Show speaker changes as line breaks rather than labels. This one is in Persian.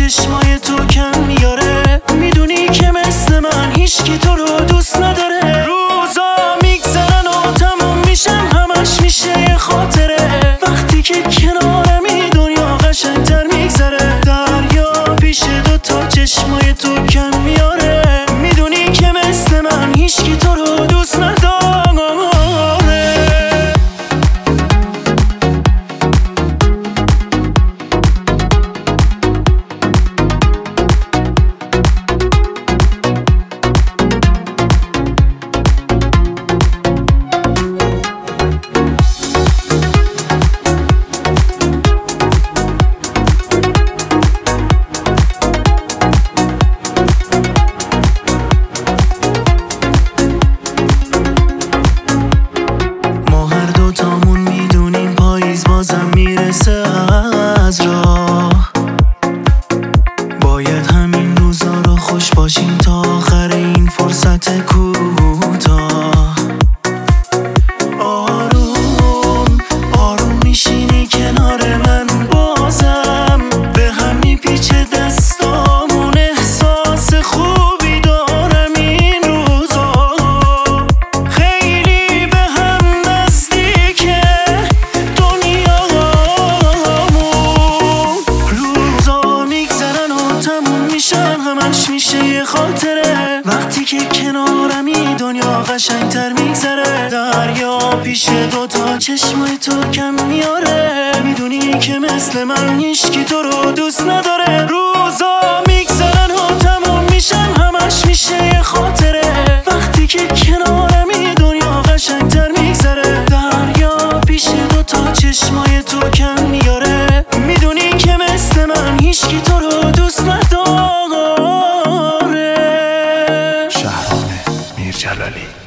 چشمای تو کم میاره. میدونی که مثل من هیچکی تو رو دوست نداره. روزا میگذرن و تموم میشن، همش میشه یه خاطره. وقتی که کنارمی دنیا قشنگتر میگذره. دریا پیش دوتا چشمای تو کم میاره. میدونی که مثل من هیچکی تو رو دوست نداره. بازم میرسه از راه. باید همین روزا رو خوش باشیم تا آخر این فرصت کوتاه. آروم آروم میشینی کنار من، بازم به هم میپیچه دستامون. احساس خوبی دارم این روزا، خیلی به هم نزدیکه همش میشه یه خاطره. وقتی که کنارمی دنیا قشنگتر میگذره. دریا پیش دوتا چشمای تو کم میاره. میدونی که مثل من هیچکی تو رو دوست نداره. روزا میگذرن و تموم میشن، همش میشه یه خاطره. وقتی که کنارمی دنیا قشنگتر میگذره. دریا پیش دوتا چشمای تو کم میاره. میدونی که مثل من هیچکی تو رو دوست نداره.
شهرام میرجلالی.